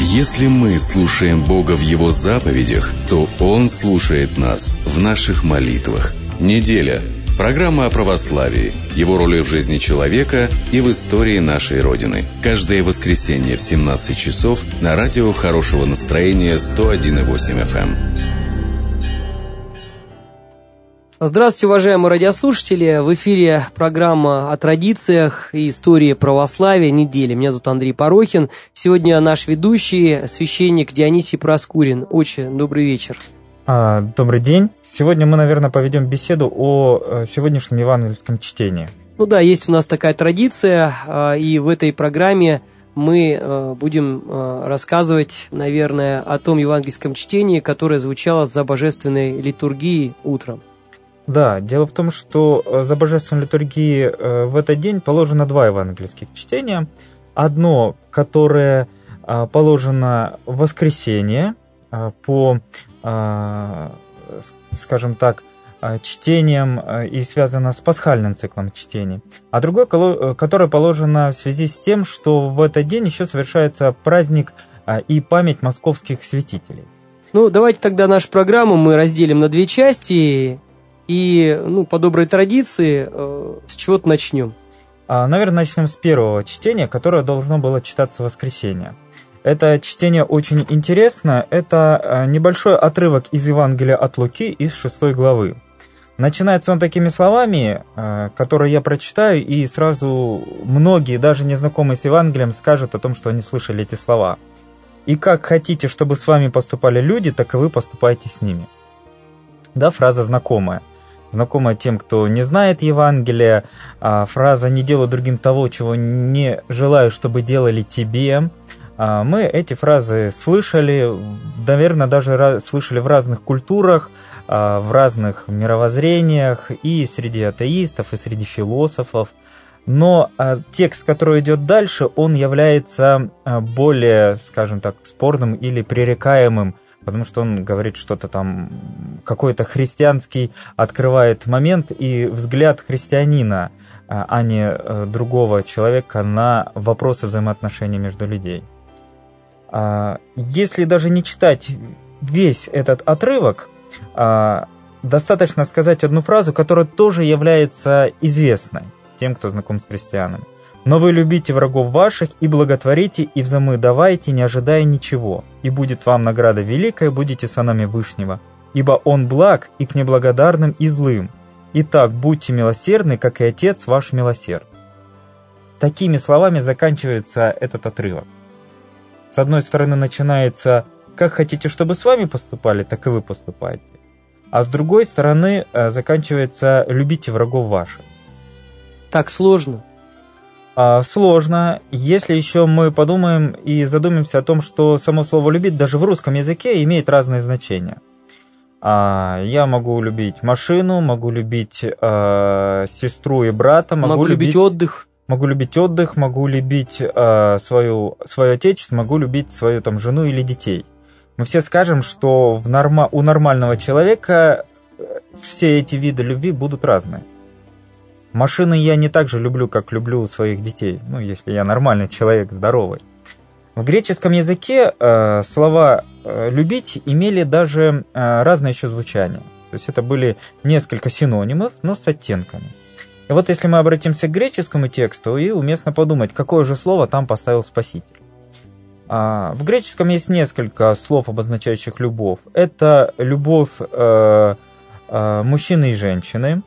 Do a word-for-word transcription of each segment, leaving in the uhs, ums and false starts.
Если мы слушаем Бога в Его заповедях, то Он слушает нас в наших молитвах. Неделя. Программа о православии, его роли в жизни человека и в истории нашей Родины. Каждое воскресенье в семнадцать часов на радио Хорошего настроения сто один и восемь эф эм. Здравствуйте, уважаемые радиослушатели! В эфире программа о традициях и истории православия недели. Меня зовут Андрей Порохин. Сегодня наш ведущий, священник Дионисий Проскурин. Отче, добрый вечер. А, добрый день. Сегодня мы, наверное, поведем беседу о сегодняшнем евангельском чтении. Ну да, есть у нас такая традиция, и в этой программе мы будем рассказывать, наверное, о том евангельском чтении, которое звучало за божественной литургией утром. Да, дело в том, что за божественной литургией в этот день положено два евангельских чтения. Одно, которое положено в воскресенье по, скажем так, чтением и связано с пасхальным циклом чтений. А другое, которое положено в связи с тем, что в этот день еще совершается праздник и память московских святителей. Ну, давайте тогда нашу программу мы разделим на две части. И, ну, по доброй традиции, э, с чего-то начнем. А, наверное, начнем с первого чтения, которое должно было читаться в воскресенье. Это чтение очень интересно. Это небольшой отрывок из Евангелия от Луки из шестой главы. Начинается он такими словами, которые я прочитаю, и сразу многие, даже незнакомые с Евангелием, скажут о том, что они слышали эти слова. «И как хотите, чтобы с вами поступали люди, так и вы поступайте с ними». Да, фраза знакомая. Знакомая тем, кто не знает Евангелия. Фраза «не делай другим того, чего не желаю, чтобы делали тебе». Мы эти фразы слышали, наверное, даже слышали в разных культурах, в разных мировоззрениях, и среди атеистов, и среди философов. Но текст, который идет дальше, он является более, скажем так, спорным или пререкаемым, потому что он говорит что-то там, какой-то христианский открывает момент и взгляд христианина, а не другого человека на вопросы взаимоотношений между людьми. Если даже не читать весь этот отрывок, достаточно сказать одну фразу, которая тоже является известной тем, кто знаком с христианами. «Но вы любите врагов ваших и благотворите, и взаймы давайте, не ожидая ничего, и будет вам награда великая, будете сынами Вышнего, ибо Он благ и к неблагодарным и злым. Итак, будьте милосердны, как и Отец ваш милосерд». Такими словами заканчивается этот отрывок. С одной стороны начинается «как хотите, чтобы с вами поступали, так и вы поступайте», а с другой стороны заканчивается «любите врагов ваших». Так сложно. Сложно, если еще мы подумаем и задумаемся о том, что само слово «любить» даже в русском языке имеет разные значения. Я могу любить машину, могу любить э, сестру и брата, могу, могу любить, любить отдых. Могу любить отдых, могу любить э, свою, свое отечество, могу любить свою там, жену или детей. Мы все скажем, что в норма, у нормального человека все эти виды любви будут разные. Машины я не так же люблю, как люблю своих детей, ну, если я нормальный человек, здоровый. В греческом языке э, слова э, «любить» имели даже э, разное еще звучание. То есть это были несколько синонимов, но с оттенками. И вот если мы обратимся к греческому тексту, и уместно подумать, какое же слово там поставил Спаситель. А, в греческом есть несколько слов, обозначающих любовь. Это любовь э, э, мужчины и женщины,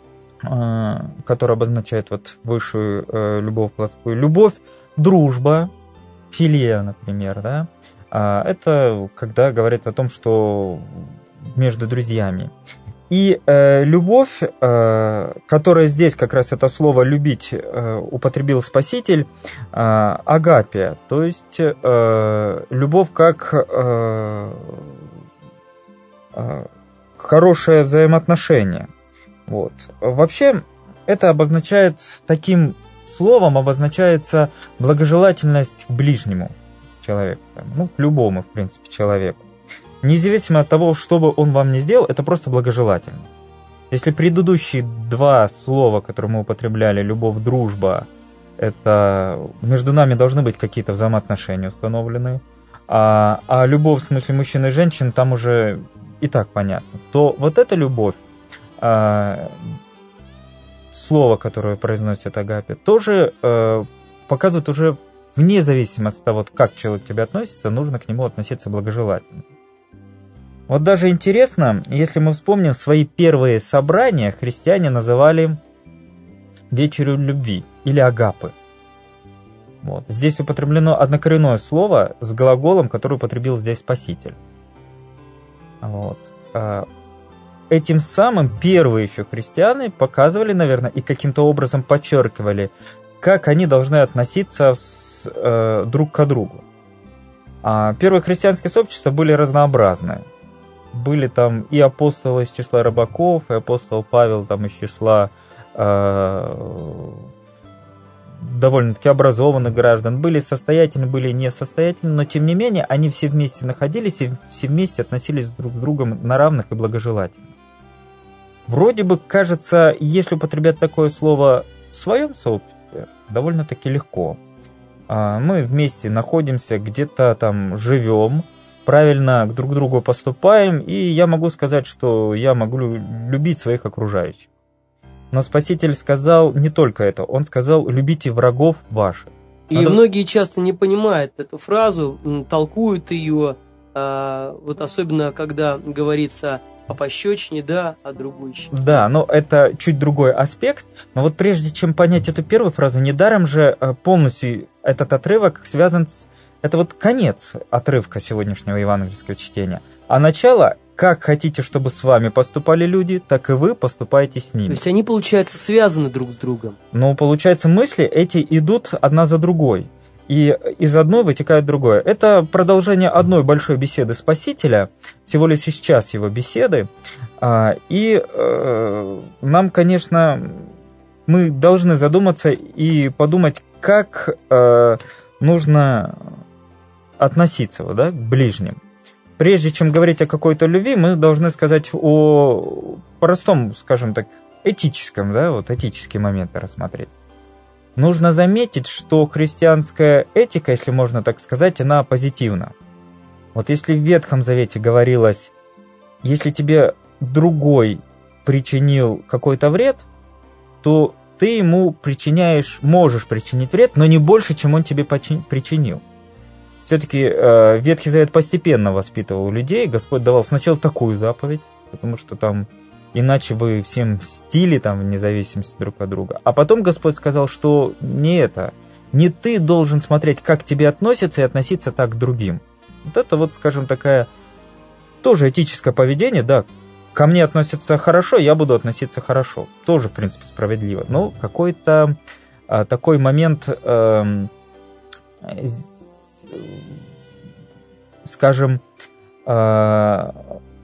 который обозначает вот высшую э, любовь плотскую. Любовь, дружба, филия, например, да. А, это когда говорят о том, что между друзьями. И э, любовь, э, которая здесь как раз это слово «любить» э, употребил Спаситель, э, агапия, то есть э, любовь как э, э, хорошее взаимоотношение. Вот. Вообще, это обозначает, таким словом обозначается благожелательность к ближнему человеку, ну, к любому, в принципе, человеку. Независимо от того, что бы он вам ни сделал, это просто благожелательность. Если предыдущие два слова, которые мы употребляли, любовь, дружба, это между нами должны быть какие-то взаимоотношения установлены, а, а любовь в смысле мужчин и женщин там уже и так понятно, то вот эта любовь, а, слово, которое произносит Агапе, тоже а, показывает уже вне зависимости от того, как человек к тебе относится, нужно к нему относиться благожелательно. Вот даже интересно, если мы вспомним свои первые собрания, христиане называли вечерю любви или агапы. Вот. Здесь употреблено однокоренное слово с глаголом, который употребил здесь Спаситель. Вот. Этим самым первые еще христиане показывали, наверное, и каким-то образом подчеркивали, как они должны относиться с, э, друг к другу. А первые христианские сообщества были разнообразные. Были там и апостолы из числа рыбаков, и апостол Павел там из числа э, довольно-таки образованных граждан. Были состоятельны, были несостоятельны, но тем не менее они все вместе находились и все вместе относились друг к другу на равных и благожелательно. Вроде бы, кажется, если употреблять такое слово в своем сообществе, довольно-таки легко. Мы вместе находимся, где-то там живем, правильно друг к другу поступаем, и я могу сказать, что я могу любить своих окружающих. Но Спаситель сказал не только это, он сказал: любите врагов ваших. И Надо... многие часто не понимают эту фразу, толкуют ее, а, вот особенно когда говорится о пощечине, да, о другой. Да, но это чуть другой аспект. Но вот прежде чем понять эту первую фразу, недаром же полностью этот отрывок связан с... Это вот конец отрывка сегодняшнего евангельского чтения. А начало: как хотите, чтобы с вами поступали люди, так и вы поступаете с ними. То есть они, получается, связаны друг с другом. Ну, получается, мысли эти идут одна за другой. И из одной вытекает другое. Это продолжение одной большой беседы Спасителя, всего лишь сейчас его беседы. И нам, конечно, мы должны задуматься и подумать, как нужно относиться, да, к ближним. Прежде чем говорить о какой-то любви, мы должны сказать о простом, скажем так, этическом, да, вот этические моменты рассмотреть. Нужно заметить, что христианская этика, если можно так сказать, она позитивна. Вот если в Ветхом Завете говорилось: если тебе другой причинил какой-то вред, то ты ему причиняешь, можешь причинить вред, но не больше, чем он тебе причинил. Все-таки э, Ветхий Завет постепенно воспитывал людей. Господь давал сначала такую заповедь, потому что там иначе вы всем мстили, там, вне зависимости друг от друга. А потом Господь сказал, что не это, не ты должен смотреть, как к тебе относятся, и относиться так к другим. Вот это вот, скажем, такая тоже этическое поведение, да. Ко мне относятся хорошо, я буду относиться хорошо. Тоже, в принципе, справедливо. Но какой-то а, такой момент, а, скажем, а,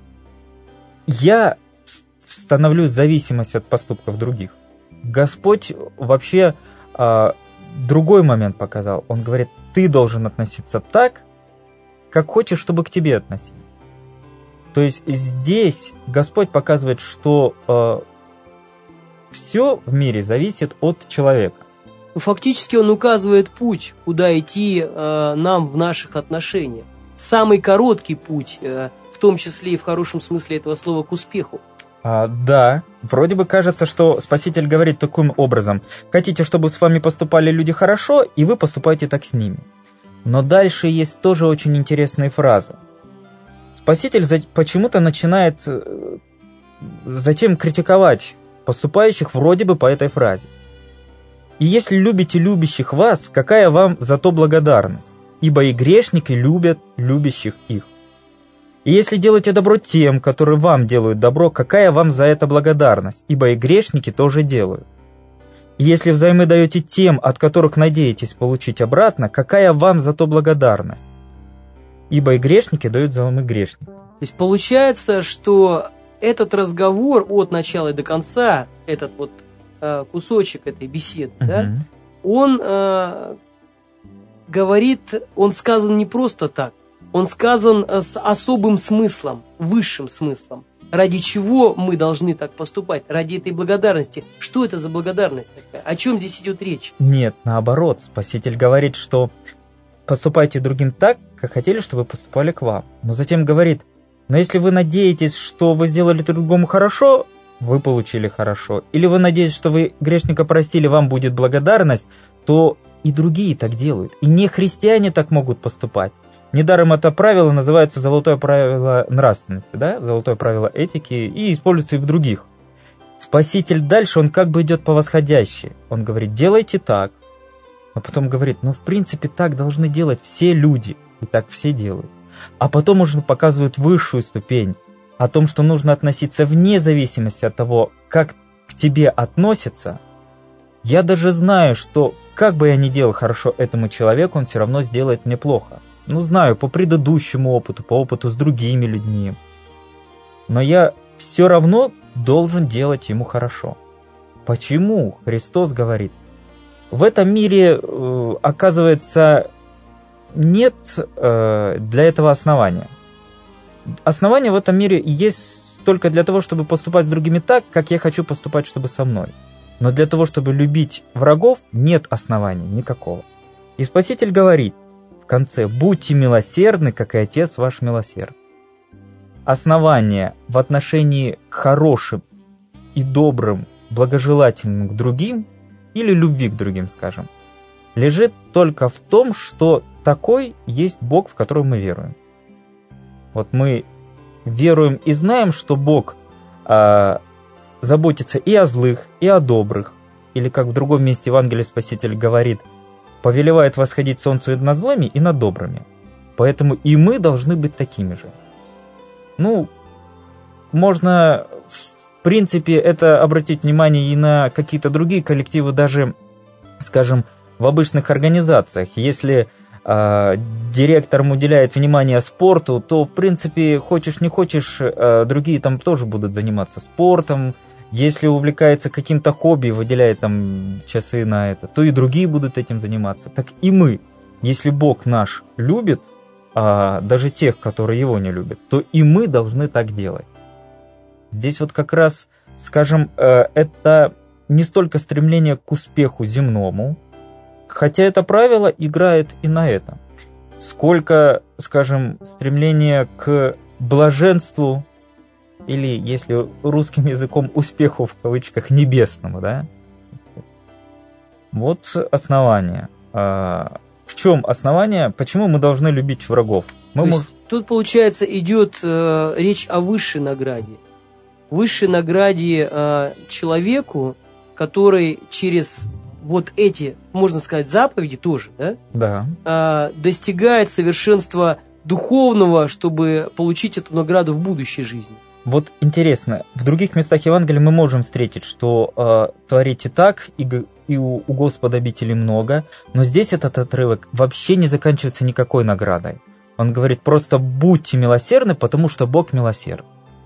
я становлюсь в зависимости от поступков других. Господь вообще а, другой момент показал. Он говорит: ты должен относиться так, как хочешь, чтобы к тебе относились. То есть здесь Господь показывает, что э, все в мире зависит от человека. Фактически Он указывает путь, куда идти э, нам в наших отношениях. Самый короткий путь, э, в том числе и в хорошем смысле этого слова, к успеху. А, да, вроде бы кажется, что Спаситель говорит таким образом: хотите, чтобы с вами поступали люди хорошо, и вы поступаете так с ними. Но дальше есть тоже очень интересные фразы. Спаситель почему-то начинает затем критиковать поступающих вроде бы по этой фразе. «И если любите любящих вас, какая вам за то благодарность? Ибо и грешники любят любящих их. И если делаете добро тем, которые вам делают добро, какая вам за это благодарность? Ибо и грешники тоже делают. И если взаймы даете тем, от которых надеетесь получить обратно, какая вам за то благодарность? Ибо и грешники дают взаймы грешникам». То есть получается, что этот разговор от начала и до конца, этот вот э, кусочек этой беседы, uh-huh. да, он э, говорит, он сказан не просто так, он сказан с особым смыслом, высшим смыслом. Ради чего мы должны так поступать? Ради этой благодарности. Что это за благодарность такая? О чем здесь идет речь? Нет, наоборот, Спаситель говорит, что поступайте другим так, как хотели, чтобы поступали к вам. Но затем говорит: но если вы надеетесь, что вы сделали другому хорошо, вы получили хорошо. Или вы надеетесь, что вы грешника простили, вам будет благодарность, то и другие так делают. И не христиане так могут поступать. Недаром это правило называется золотое правило нравственности, да? Золотое правило этики, и используется и в других. Спаситель дальше, он как бы идет по восходящей. Он говорит: делайте так. А потом говорит: ну, в принципе, так должны делать все люди. И так все делают. А потом уже показывают высшую ступень о том, что нужно относиться вне зависимости от того, как к тебе относятся. Я даже знаю, что как бы я ни делал хорошо этому человеку, он все равно сделает мне плохо. Ну, знаю, по предыдущему опыту, по опыту с другими людьми. Но я все равно должен делать ему хорошо. Почему? Христос говорит: в этом мире, э, оказывается, нет э, для этого основания. Основание в этом мире есть только для того, чтобы поступать с другими так, как я хочу поступать, чтобы со мной. Но для того, чтобы любить врагов, нет основания никакого. И Спаситель говорит в конце: будьте милосердны, как и Отец ваш милосерд. Основание в отношении к хорошим и добрым, благожелательным к другим, или любви к другим, скажем, лежит только в том, что такой есть Бог, в которого мы веруем. Вот мы веруем и знаем, что Бог э, заботится и о злых, и о добрых. Или, как в другом месте Евангелия Спаситель говорит: повелевает восходить солнцу и над злыми, и над добрыми. Поэтому и мы должны быть такими же. Ну, можно, в принципе, это обратить внимание и на какие-то другие коллективы, даже, скажем, в обычных организациях. Если э, директорам уделяет внимание спорту, то, в принципе, хочешь не хочешь, э, другие там тоже будут заниматься спортом. Если увлекается каким-то хобби, выделяет там часы на это, то и другие будут этим заниматься. Так и мы, если Бог наш любит, а даже тех, которые его не любят, то и мы должны так делать. Здесь вот как раз, скажем, это не столько стремление к успеху земному, хотя это правило играет и на этом, сколько, скажем, стремление к блаженству, или, если русским языком, успеху в кавычках небесному, да? Вот основание. В чем основание? Почему мы должны любить врагов? Мы То мож... есть, тут, получается, идет э, речь о высшей награде. Высшей награде э, человеку, который через вот эти, можно сказать, заповеди тоже, да? Да. Э, достигает совершенства духовного, чтобы получить эту награду в будущей жизни. Вот интересно, в других местах Евангелия мы можем встретить, что э, творите так, и, и у, у Господа обителей много, но здесь этот отрывок вообще не заканчивается никакой наградой. Он говорит: просто будьте милосердны, потому что Бог милосерд.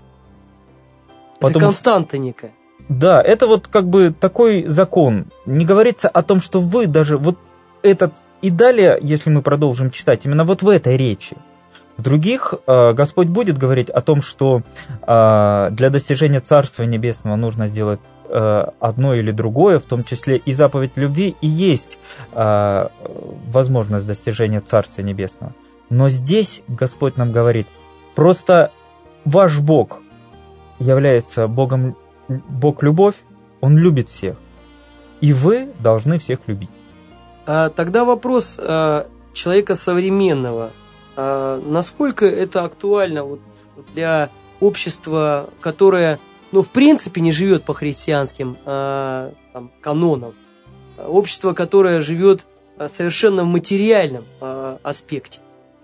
Это потому константа некая. Да, это вот как бы такой закон. Не говорится о том, что вы даже вот этот... И далее, если мы продолжим читать, именно вот в этой речи, в других э, Господь будет говорить о том, что э, для достижения Царства Небесного нужно сделать э, одно или другое, в том числе и заповедь любви, и есть э, возможность достижения Царства Небесного. Но здесь Господь нам говорит: просто ваш Бог является Богом, Бог-любовь, Он любит всех, и вы должны всех любить. А тогда вопрос а, человека современного. А, насколько это актуально вот для общества, которое, ну, в принципе, не живет по христианским а, там, канонам? Общество, которое живет совершенно в материальном а, аспекте.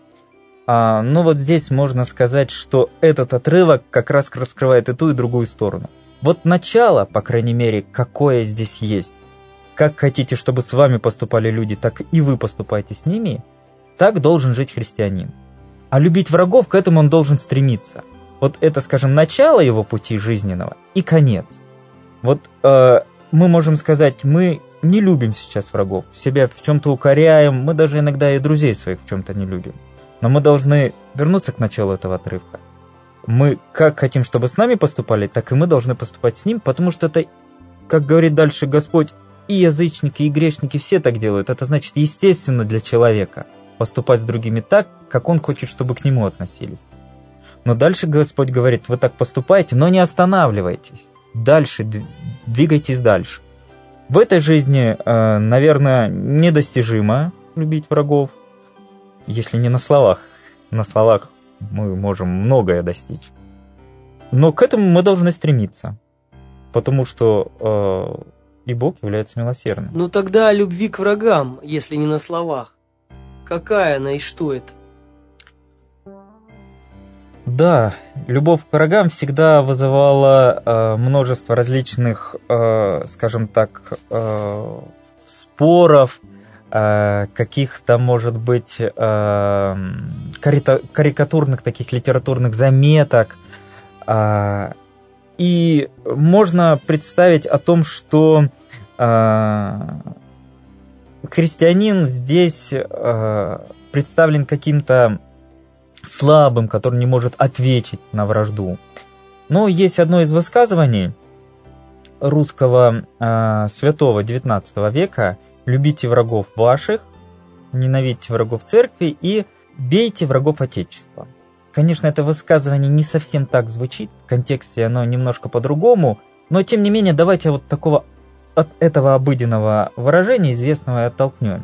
А, ну вот здесь можно сказать, что этот отрывок как раз раскрывает и ту, и другую сторону. Вот начало, по крайней мере, какое здесь есть. Как хотите, чтобы с вами поступали люди, так и вы поступаете с ними. Так должен жить христианин. А любить врагов, к этому он должен стремиться. Вот это, скажем, начало его пути жизненного и конец. Вот э, мы можем сказать, мы не любим сейчас врагов, себя в чем-то укоряем, мы даже иногда и друзей своих в чем-то не любим. Но мы должны вернуться к началу этого отрывка. Мы как хотим, чтобы с нами поступали, так и мы должны поступать с ним, потому что это, как говорит дальше Господь, и язычники, и грешники все так делают. Это значит естественно для человека. поступать с другими так, как Он хочет, чтобы к Нему относились. Но дальше Господь говорит, вы так поступаете, но не останавливайтесь. Дальше, двигайтесь дальше. В этой жизни, наверное, недостижимо любить врагов, если не на словах. На словах мы можем многое достичь. Но к этому мы должны стремиться, потому что и Бог является милосердным. Ну тогда о любви к врагам, если не на словах. Какая она и что это? Да, любовь к врагам всегда вызывала э, множество различных, э, скажем так, э, споров, э, каких-то, может быть, э, карика- карикатурных таких литературных заметок. Э, и можно представить о том, что э, христианин здесь э, представлен каким-то слабым, который не может ответить на вражду. Но есть одно из высказываний русского э, святого девятнадцатого века: «Любите врагов ваших, ненавидьте врагов церкви и бейте врагов Отечества». Конечно, это высказывание не совсем так звучит, в контексте оно немножко по-другому, но тем не менее давайте вот такого, от этого обыденного выражения известного и оттолкнемся.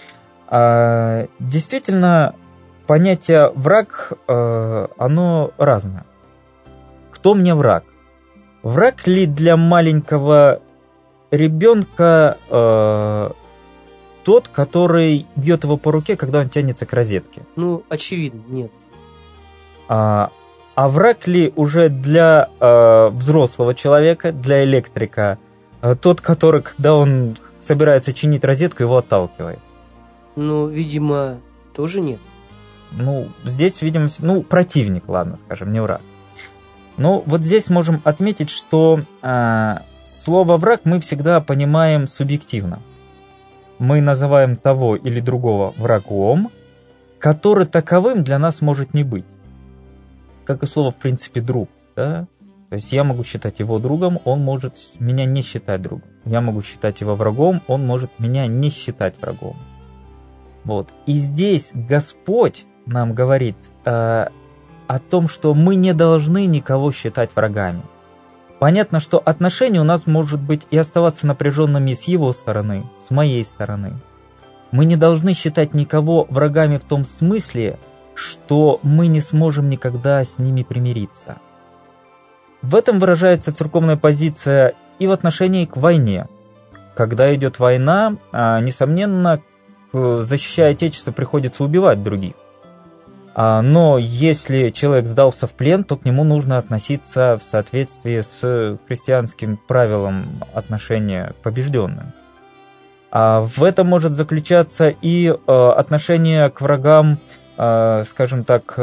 Э, действительно, понятие «враг», э, оно разное. Кто мне враг? Враг ли для маленького ребенка э, тот, который бьет его по руке, когда он тянется к розетке? Ну, очевидно, нет. А, а враг ли уже для э, взрослого человека, для электрика, э, тот, который, когда он собирается чинить розетку, его отталкивает? Ну, видимо, тоже нет. Ну, здесь, видимо, ну, противник, ладно, скажем, не враг. Но вот здесь можем отметить, что э, слово «враг» мы всегда понимаем субъективно. Мы называем того или другого врагом, который таковым для нас может не быть. Как и слово, в принципе, «друг». Да? То есть я могу считать его другом, он может меня не считать другом. Я могу считать его врагом, он может меня не считать врагом. Вот. И здесь Господь нам говорит э, о том, что мы не должны никого считать врагами. Понятно, что отношения у нас, может быть, и оставаться напряженными с его стороны, с моей стороны. Мы не должны считать никого врагами в том смысле, что мы не сможем никогда с ними примириться. В этом выражается церковная позиция и в отношении к войне. Когда идет война, э, несомненно, защищая Отечество, приходится убивать других. Но если человек сдался в плен, то к нему нужно относиться в соответствии с христианским правилом отношения к побежденным. В этом может заключаться и отношение к врагам, скажем так,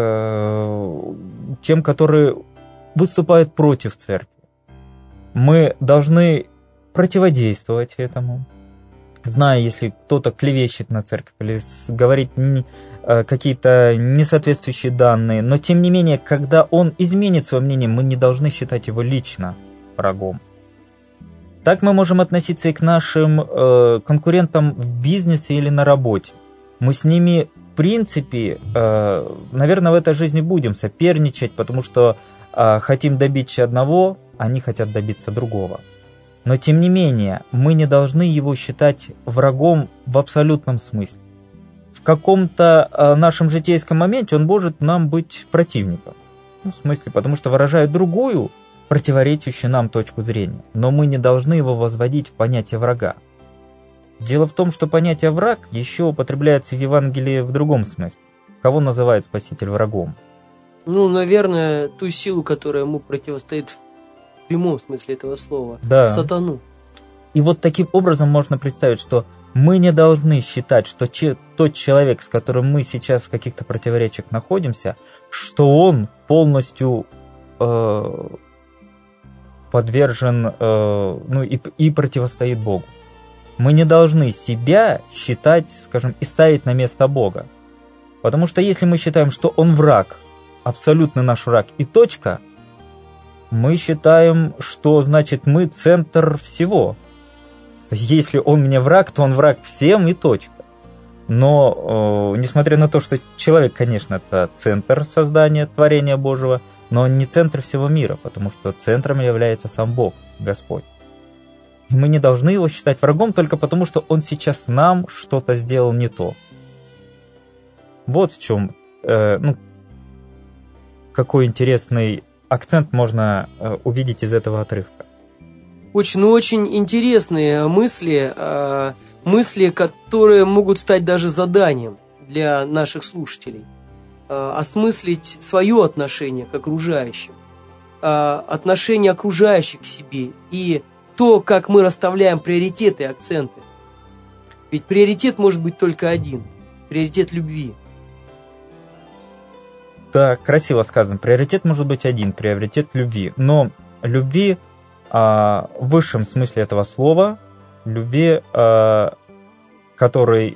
тем, которые выступают против церкви. Мы должны противодействовать этому, зная, если кто-то клевещет на церковь или говорит какие-то несоответствующие данные, но тем не менее, когда он изменит свое мнение, мы не должны считать его лично врагом. Так мы можем относиться и к нашим э, конкурентам в бизнесе или на работе. Мы с ними, в принципе, э, наверное, в этой жизни будем соперничать, потому что э, хотим добиться одного, они хотят добиться другого. Но тем не менее, мы не должны его считать врагом в абсолютном смысле. В каком-то э, нашем житейском моменте он может нам быть противником. Ну, в смысле, потому что выражает другую, противоречащую нам точку зрения. Но мы не должны его возводить в понятие врага. Дело в том, что понятие враг еще употребляется в Евангелии в другом смысле. Кого называет Спаситель врагом? Ну, наверное, ту силу, которая ему противостоит в прямом смысле этого слова. Да. Сатану. И вот таким образом можно представить, что мы не должны считать, что че, тот человек, с которым мы сейчас в каких-то противоречиях находимся, что он полностью э, подвержен э, ну, и, и противостоит Богу. Мы не должны себя считать, скажем, и ставить на место Бога. Потому что если мы считаем, что он враг, абсолютно наш враг и точка, мы считаем, что значит мы центр всего. То есть если он мне враг, то он враг всем и точка. Но, э, несмотря на то, что человек, конечно, это центр создания, творения Божьего, но он не центр всего мира, потому что центром является сам Бог, Господь. И мы не должны его считать врагом только потому, что он сейчас нам что-то сделал не то. Вот в чем, э, ну, какой интересный акцент можно э, увидеть из этого отрывка. Очень, ну, очень интересные мысли, э, мысли, которые могут стать даже заданием для наших слушателей. Э, осмыслить свое отношение к окружающим, э, отношение окружающих к себе и то, как мы расставляем приоритеты и акценты. Ведь приоритет может быть только один – приоритет любви. Да, красиво сказано. Приоритет может быть один – приоритет любви. Но любви а, в высшем смысле этого слова, любви, а, который,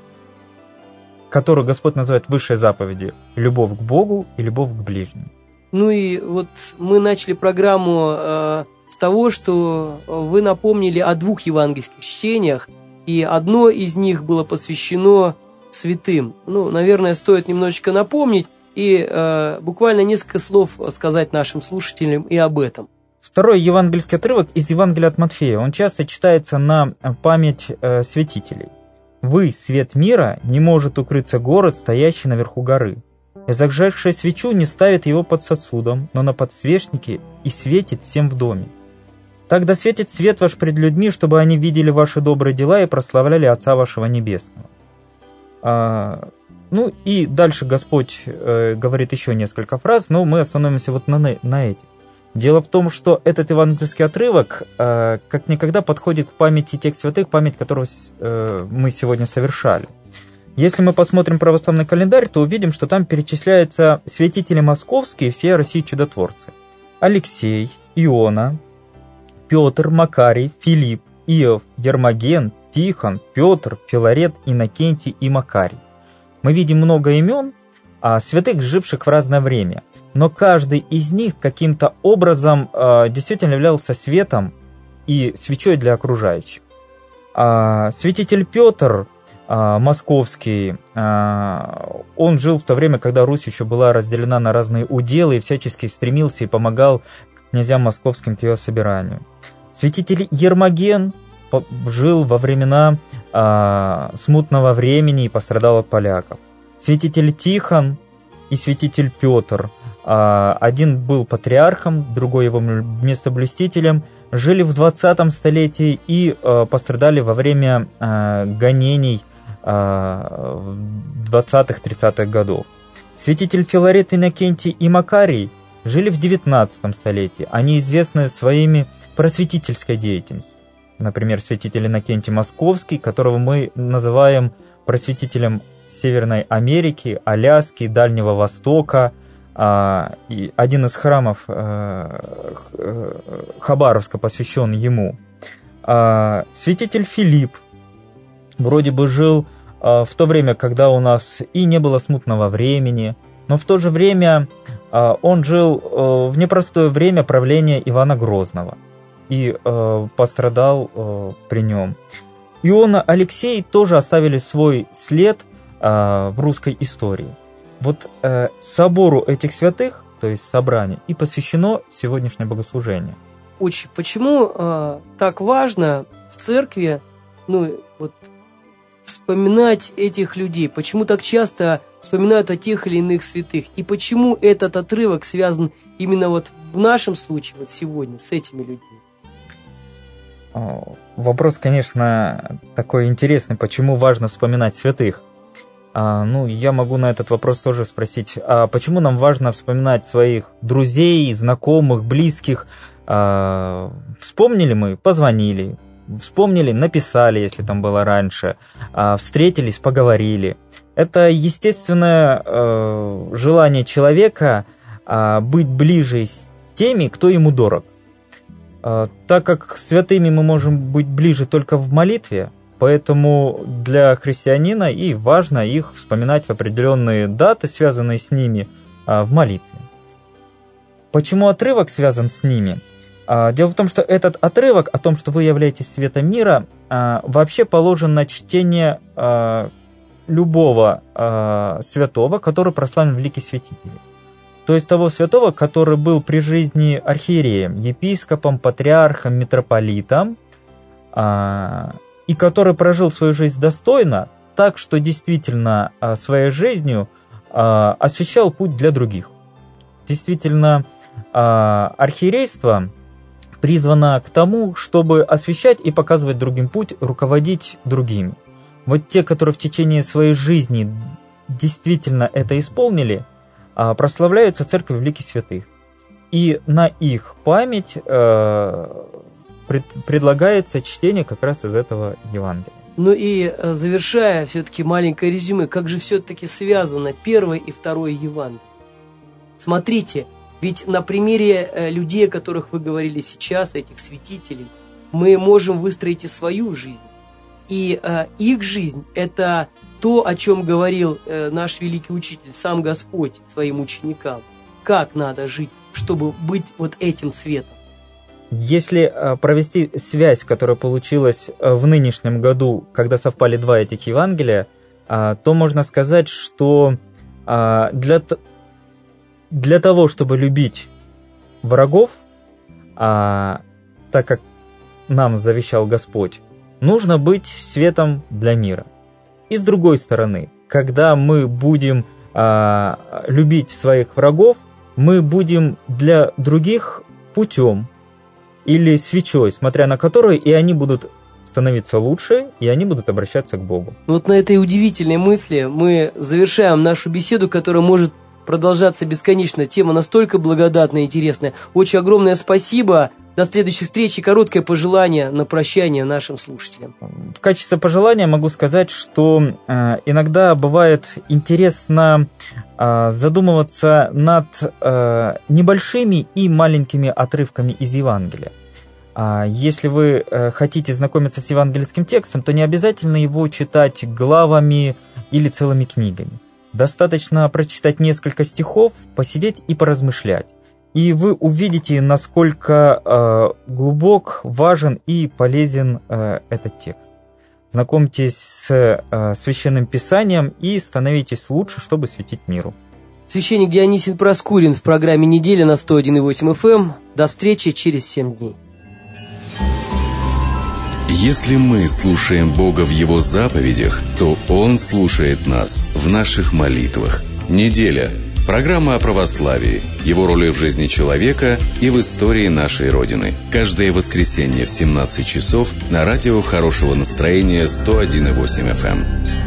которую Господь называет высшей заповедью – любовь к Богу и любовь к ближнему. Ну и вот мы начали программу э, с того, что вы напомнили о двух евангельских чтениях, и одно из них было посвящено святым. Ну, наверное, стоит немножечко напомнить и э, буквально несколько слов сказать нашим слушателям и об этом. Второй евангельский отрывок из Евангелия от Матфея. Он часто читается на память э, святителей. «Вы, свет мира, не может укрыться город, стоящий наверху горы. И зажегшая свечу не ставит его под сосудом, но на подсвечнике и светит всем в доме. Так да светит свет ваш пред людьми, чтобы они видели ваши добрые дела и прославляли Отца вашего Небесного». А, ну и дальше Господь э, говорит еще несколько фраз, но мы остановимся вот на, на этих. Дело в том, что этот евангельский отрывок э, как никогда подходит к памяти тех святых, память которого э, мы сегодня совершали. Если мы посмотрим православный календарь, то увидим, что там перечисляются святители московские, всей России чудотворцы. Алексей, Иона, Петр, Макарий, Филипп, Иов, Ермоген, Тихон, Петр, Филарет, Иннокентий и Макарий. Мы видим много имен, а святых, живших в разное время, но каждый из них каким-то образом э, действительно являлся светом и свечой для окружающих. А святитель Петр московский, он жил в то время, когда Русь еще была разделена на разные уделы и всячески стремился и помогал князьям московским к ее собиранию. Святитель Ермоген жил во времена смутного времени и пострадал от поляков. Святитель Тихон и святитель Петр, один был патриархом, другой его местоблюстителем, жили в двадцатом столетии и пострадали во время гонений двадцатых-тридцатых годов. Святитель Филарет, Иннокентий и Макарий жили в девятнадцатом столетии. Они известны своими просветительской деятельностью. Например, святитель Иннокентий Московский, которого мы называем просветителем Северной Америки, Аляски, Дальнего Востока. И один из храмов Хабаровска посвящен ему. Святитель Филипп вроде бы жил в то время, когда у нас и не было смутного времени, но в то же время он жил в непростое время правления Ивана Грозного и пострадал при нем. Иона, Алексей тоже оставили свой след в русской истории. Вот собору этих святых, то есть собранию, и посвящено сегодняшнее богослужение. Очень. Почему э, так важно в церкви, ну, вот, вспоминать этих людей? Почему так часто вспоминают о тех или иных святых? И почему этот отрывок связан именно вот в нашем случае, вот сегодня, с этими людьми? Вопрос, конечно, такой интересный. Почему важно вспоминать святых? А, ну, я могу на этот вопрос тоже спросить. А почему нам важно вспоминать своих друзей, знакомых, близких? А, вспомнили мы, позвонили. Вспомнили, написали, если там было раньше, встретились, поговорили. Это естественное э, желание человека э, быть ближе с теми, кто ему дорог. Э, так как святыми мы можем быть ближе только в молитве, поэтому для христианина и важно их вспоминать в определенные даты, связанные с ними, э, в молитве. Почему отрывок связан с ними? Дело в том, что этот отрывок о том, что вы являетесь светом мира, вообще положен на чтение любого э, святого, который прославлен великий святитель. То есть того святого, который был при жизни архиереем, епископом, патриархом, митрополитом, э, и который прожил свою жизнь достойно, так что действительно э, своей жизнью э, освещал путь для других. Действительно, э, архиерейство призвано к тому, чтобы освещать и показывать другим путь, руководить другими. Вот те, которые в течение своей жизни действительно это исполнили, прославляются церковью великих святых. И на их память э, пред, предлагается чтение как раз из этого Евангелия. Ну и завершая все-таки маленькое резюме, как же все-таки связано первое и второе Евангелие? Смотрите, ведь на примере людей, о которых вы говорили сейчас, этих святителей, мы можем выстроить и свою жизнь. И э, их жизнь – это то, о чем говорил э, наш великий учитель, сам Господь своим ученикам. Как надо жить, чтобы быть вот этим светом? Если э, провести связь, которая получилась э, в нынешнем году, когда совпали два этих Евангелия, э, то можно сказать, что э, для, для того, чтобы любить врагов, э, так как нам завещал Господь, нужно быть светом для мира. И с другой стороны, когда мы будем а, любить своих врагов, мы будем для других путем или свечой, смотря на которую и они будут становиться лучше, и они будут обращаться к Богу. Вот на этой удивительной мысли мы завершаем нашу беседу, которая может продолжаться бесконечно. Тема настолько благодатная и интересная. Очень огромное спасибо. До следующих встреч и короткое пожелание на прощание нашим слушателям. В качестве пожелания могу сказать, что э, иногда бывает интересно э, задумываться над э, небольшими и маленькими отрывками из Евангелия. А если вы э, хотите знакомиться с евангельским текстом, то не обязательно его читать главами или целыми книгами. Достаточно прочитать несколько стихов, посидеть и поразмышлять. И вы увидите, насколько э, глубок, важен и полезен э, этот текст. Знакомьтесь с э, Священным Писанием и становитесь лучше, чтобы светить миру. Священник Дионисий Проскурин в программе «Неделя» на сто один и восемь эф эм. До встречи через семь дней. Если мы слушаем Бога в Его заповедях, то Он слушает нас в наших молитвах. Неделя. Программа о православии, его роли в жизни человека и в истории нашей Родины. Каждое воскресенье в семнадцать часов на радио хорошего настроения сто один и восемь эф эм.